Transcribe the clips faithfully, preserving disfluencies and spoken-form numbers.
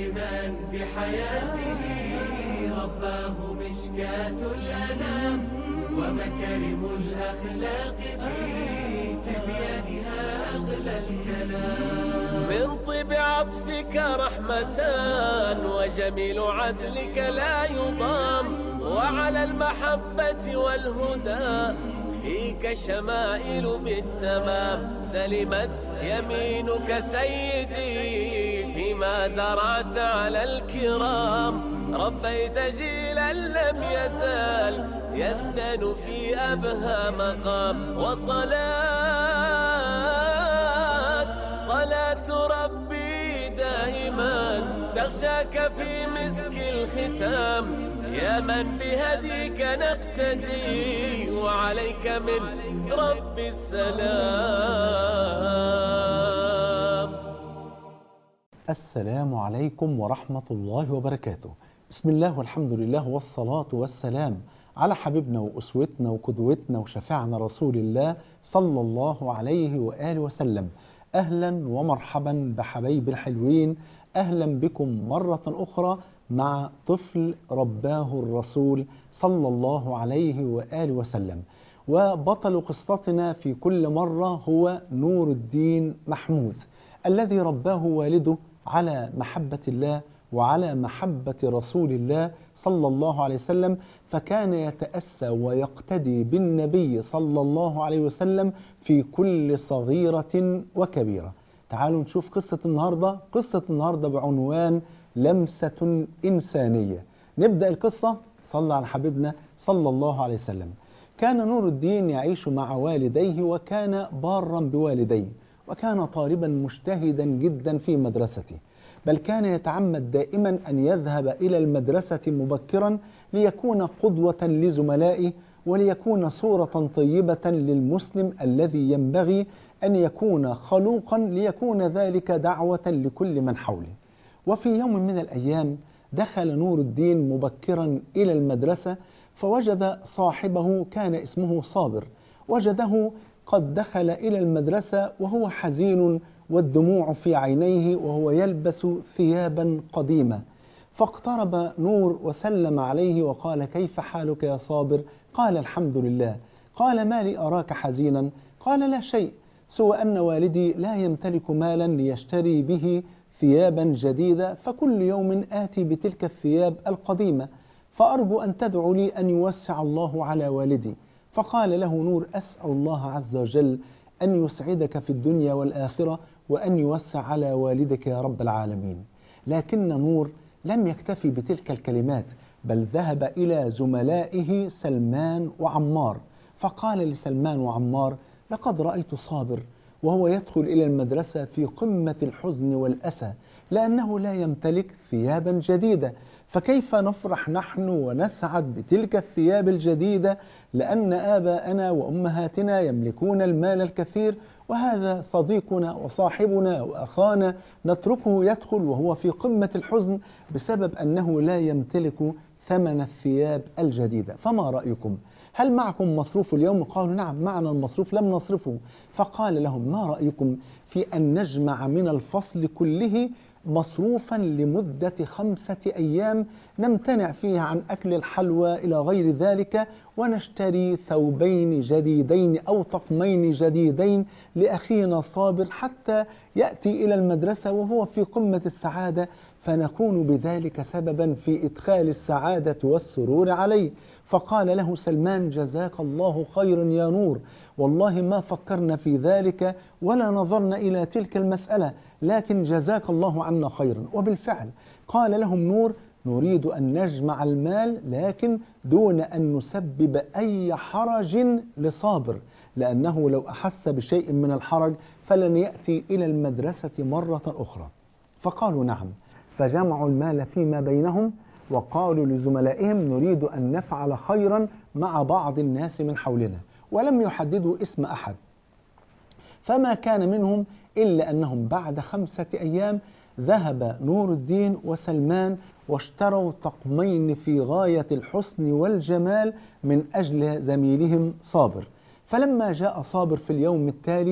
لمن بحياته رباه مشكاة الأنام، ومكارم الأخلاق في تبيانها أغلى الكلام. من طيب عطفك رحمتان، وجميل عدلك لا يضام، وعلى المحبة والهدى فيك شمائل بالتمام. سلمت يمينك سيدي فيما درعت على الكرام، ربيت جيلا لم يزال يزدن في أبهى مقام. وصلاة صلاة ربي دائما تغشاك في مسك الختام، يا من بهديك نقتدي وعليك من رب السلام. السلام عليكم ورحمة الله وبركاته. بسم الله والحمد لله والصلاة والسلام على حبيبنا وأسوتنا وقدوتنا وشفيعنا رسول الله صلى الله عليه وآله وسلم. أهلا ومرحبا بحبايب الحلوين، أهلا بكم مرة أخرى مع طفل رباه الرسول صلى الله عليه وآله وسلم. وبطل قصتنا في كل مرة هو نور الدين محمود، الذي رباه والده على محبة الله وعلى محبة رسول الله صلى الله عليه وسلم، فكان يتأسى ويقتدي بالنبي صلى الله عليه وسلم في كل صغيرة وكبيرة. تعالوا نشوف قصة النهاردة. قصة النهاردة بعنوان لمسة إنسانية. نبدأ القصة. صلى على حبيبنا صلى الله عليه وسلم. كان نور الدين يعيش مع والديه، وكان بارا بوالديه، وكان طالبا مجتهدا جدا في مدرسته، بل كان يتعمد دائما أن يذهب إلى المدرسة مبكرا ليكون قدوة لزملائه، وليكون صورة طيبة للمسلم الذي ينبغي أن يكون خلوقا، ليكون ذلك دعوة لكل من حوله. وفي يوم من الأيام دخل نور الدين مبكرا إلى المدرسة، فوجد صاحبه كان اسمه صابر، وجده قد دخل إلى المدرسة وهو حزين والدموع في عينيه، وهو يلبس ثيابا قديمة. فاقترب نور وسلم عليه وقال: كيف حالك يا صابر؟ قال: الحمد لله. قال: ما لي أراك حزينا؟ قال: لا شيء، سوى أن والدي لا يمتلك مالا ليشتري به ثيابا جديدة، فكل يوم آتي بتلك الثياب القديمة، فأرجو أن تدعو لي أن يوسع الله على والدي. فقال له نور: أسأل الله عز وجل أن يسعدك في الدنيا والآخرة، وأن يوسع على والدك يا رب العالمين. لكن نور لم يكتفي بتلك الكلمات، بل ذهب إلى زملائه سلمان وعمار، فقال لسلمان وعمار: لقد رأيت صابر وهو يدخل إلى المدرسة في قمة الحزن والأسى، لأنه لا يمتلك ثيابا جديدة، فكيف نفرح نحن ونسعد بتلك الثياب الجديدة، لأن آباءنا وأمهاتنا يملكون المال الكثير، وهذا صديقنا وصاحبنا وأخانا نتركه يدخل وهو في قمة الحزن بسبب أنه لا يمتلك ثمن الثياب الجديدة. فما رأيكم؟ هل معكم مصروف اليوم؟ قالوا: نعم معنا المصروف لم نصرفه. فقال لهم: ما رأيكم في أن نجمع من الفصل كله مصروفا لمدة خمسة أيام نمتنع فيها عن أكل الحلوى إلى غير ذلك، ونشتري ثوبين جديدين أو طقمين جديدين لأخينا صابر حتى يأتي إلى المدرسة وهو في قمة السعادة، فنكون بذلك سببا في إدخال السعادة والسرور عليه. فقال له سلمان: جزاك الله خيرا يا نور، والله ما فكرنا في ذلك ولا نظرنا إلى تلك المسألة، لكن جزاك الله عنا خيرا. وبالفعل قال لهم نور: نريد أن نجمع المال، لكن دون أن نسبب أي حرج لصابر، لأنه لو أحس بشيء من الحرج فلن يأتي إلى المدرسة مرة أخرى. فقالوا: نعم. فجمعوا المال فيما بينهم، وقالوا لزملائهم: نريد أن نفعل خيرا مع بعض الناس من حولنا، ولم يحددوا اسم أحد. فما كان منهم إلا أنهم بعد خمسة أيام ذهب نور الدين وسلمان واشتروا طقمين في غاية الحسن والجمال من أجل زميلهم صابر. فلما جاء صابر في اليوم التالي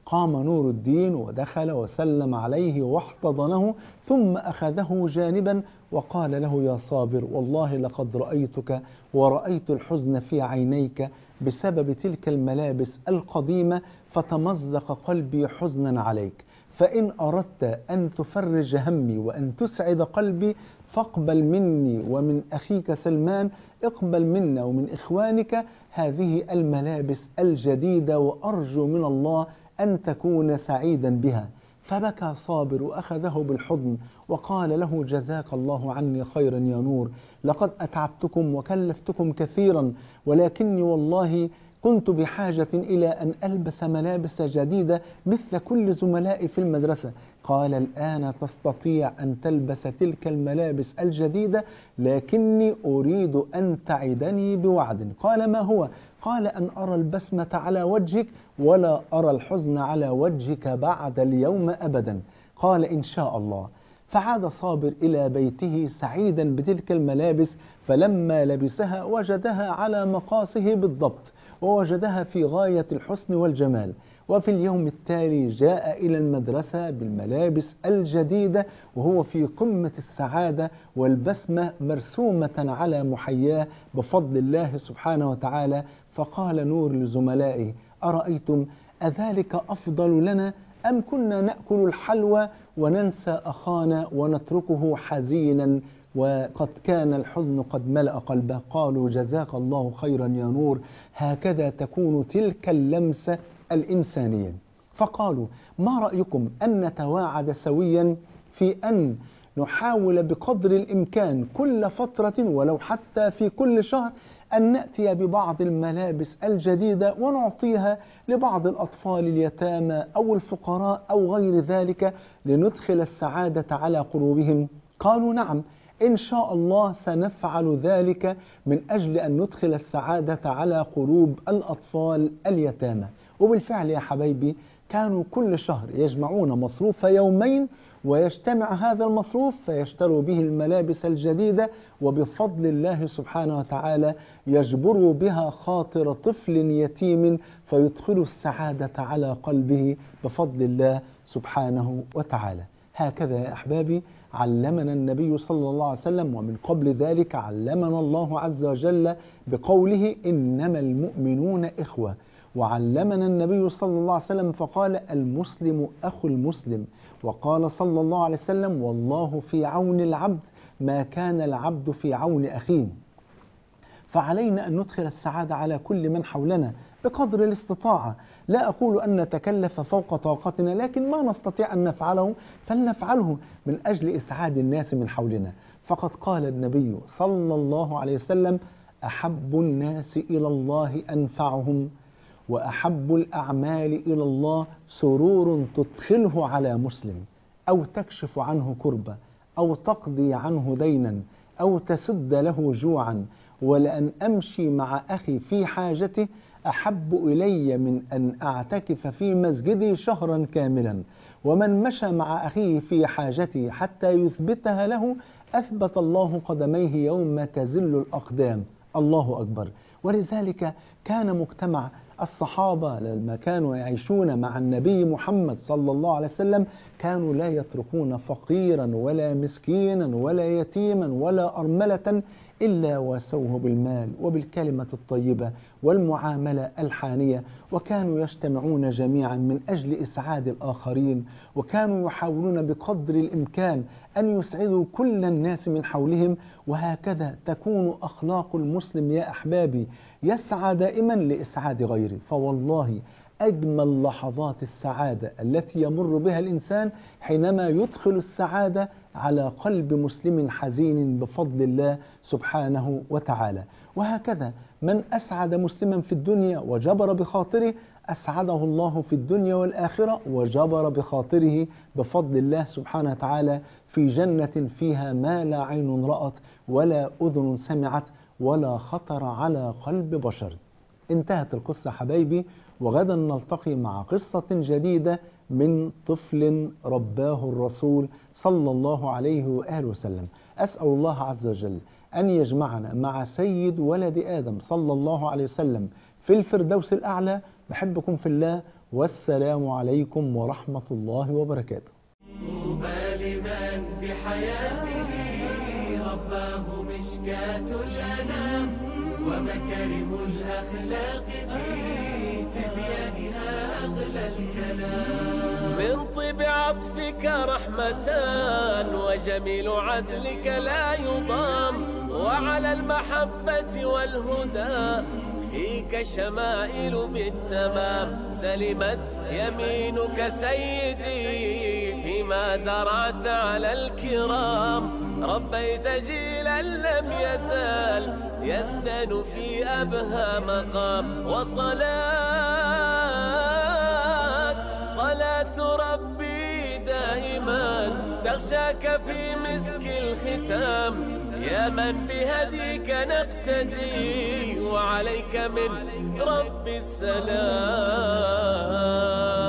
قام نور الدين ودخل وسلم عليه واحتضنه، ثم أخذه جانبا وقال له: يا صابر، والله لقد رأيتك ورأيت الحزن في عينيك بسبب تلك الملابس القديمة، فتمزق قلبي حزنا عليك، فإن أردت أن تفرج همي وأن تسعد قلبي فاقبل مني ومن أخيك سلمان، اقبل منا ومن إخوانك هذه الملابس الجديدة، وأرجو من الله أن تكون سعيدا بها. فبكى صابر وأخذه بالحضن وقال له: جزاك الله عني خيرا يا نور، لقد أتعبتكم وكلفتكم كثيرا، ولكني والله كنت بحاجة إلى أن ألبس ملابس جديدة مثل كل زملائي في المدرسة. قال: الآن تستطيع أن تلبس تلك الملابس الجديدة، لكني أريد أن تعدني بوعد. قال: ما هو؟ قال: أن أرى البسمة على وجهك ولا أرى الحزن على وجهك بعد اليوم أبدا. قال: إن شاء الله. فعاد صابر إلى بيته سعيدا بتلك الملابس، فلما لبسها وجدها على مقاسه بالضبط، ووجدها في غاية الحسن والجمال. وفي اليوم التالي جاء إلى المدرسة بالملابس الجديدة وهو في قمة السعادة، والبسمة مرسومة على محياه بفضل الله سبحانه وتعالى. فقال نور لزملائه: أرأيتم أذلك أفضل لنا أم كنا نأكل الحلوى وننسى أخانا ونتركه حزينا وقد كان الحزن قد ملأ قلبه؟ قالوا: جزاك الله خيرا يا نور، هكذا تكون تلك اللمسة الإنسانية. فقالوا: ما رأيكم أن نتواعد سويا في أن نحاول بقدر الإمكان كل فترة ولو حتى في كل شهر أن نأتي ببعض الملابس الجديدة ونعطيها لبعض الأطفال اليتامى أو الفقراء أو غير ذلك لندخل السعادة على قلوبهم؟ قالوا: نعم، إن شاء الله سنفعل ذلك من أجل أن ندخل السعادة على قلوب الأطفال اليتامى. وبالفعل يا حبايبي كانوا كل شهر يجمعون مصروف يومين، ويجتمع هذا المصروف فيشتروا به الملابس الجديدة، وبفضل الله سبحانه وتعالى يجبروا بها خاطر طفل يتيم فيدخل السعادة على قلبه بفضل الله سبحانه وتعالى. هكذا يا أحبابي علمنا النبي صلى الله عليه وسلم، ومن قبل ذلك علمنا الله عز وجل بقوله: إنما المؤمنون إخوة. وعلمنا النبي صلى الله عليه وسلم فقال: المسلم أخو المسلم. وقال صلى الله عليه وسلم: والله في عون العبد ما كان العبد في عون أخيه. فعلينا أن ندخل السعادة على كل من حولنا بقدر الاستطاعة. لا أقول أن نتكلف فوق طاقتنا، لكن ما نستطيع أن نفعله فلنفعله من أجل إسعاد الناس من حولنا. فقد قال النبي صلى الله عليه وسلم: أحب الناس إلى الله أنفعهم، وأحب الأعمال إلى الله سرور تدخله على مسلم، أو تكشف عنه كربة، أو تقضي عنه دينا، أو تسد له جوعا. ولأن أمشي مع أخي في حاجته أحب إلي من أن أعتكف في مسجدي شهرا كاملا. ومن مشى مع أخيه في حاجته حتى يثبتها له أثبت الله قدميه يوم تزل الأقدام. الله أكبر. ولذلك كان مجتمع الصحابة لما كانوا يعيشون مع النبي محمد صلى الله عليه وسلم كانوا لا يتركون فقيرا ولا مسكينا ولا يتيما ولا أرملة إلا واسوه بالمال وبالكلمة الطيبة والمعاملة الحانية، وكانوا يجتمعون جميعا من أجل إسعاد الآخرين، وكانوا يحاولون بقدر الإمكان أن يسعدوا كل الناس من حولهم. وهكذا تكون أخلاق المسلم يا أحبابي، يسعى دائما لإسعاد غيره. فوالله أجمل لحظات السعادة التي يمر بها الإنسان حينما يدخل السعادة على قلب مسلم حزين بفضل الله سبحانه وتعالى. وهكذا من أسعد مسلما في الدنيا وجبر بخاطره أسعده الله في الدنيا والآخرة وجبر بخاطره بفضل الله سبحانه وتعالى في جنة فيها ما لا عين رأت ولا أذن سمعت ولا خطر على قلب بشر. انتهت القصة حبايبي، وغدا نلتقي مع قصة جديدة من طفل رباه الرسول صلى الله عليه وآله وسلم. أسأل الله عز وجل أن يجمعنا مع سيد ولد آدم صلى الله عليه وسلم في الفردوس الأعلى. بحبكم في الله، والسلام عليكم ورحمة الله وبركاته. طوبى لمن بحياته رباه مشكاة الأنام، ومكارم الأخلاق في تبيانها أغلى الكلام. من طيب عطفك رحمتان، وجميل عدلك لا يضام، وعلى المحبة والهدى فيك شمائل بالتمام. سلمت يمينك سيدي فيما درعت على الكرام، ربيت جيلا لم يزال يزدن في أبهى مقام. وصلاة صلاة ربي دائما تغشاك في مسك الختام، يا من بهديك نقتدي وعليك من رب السلام.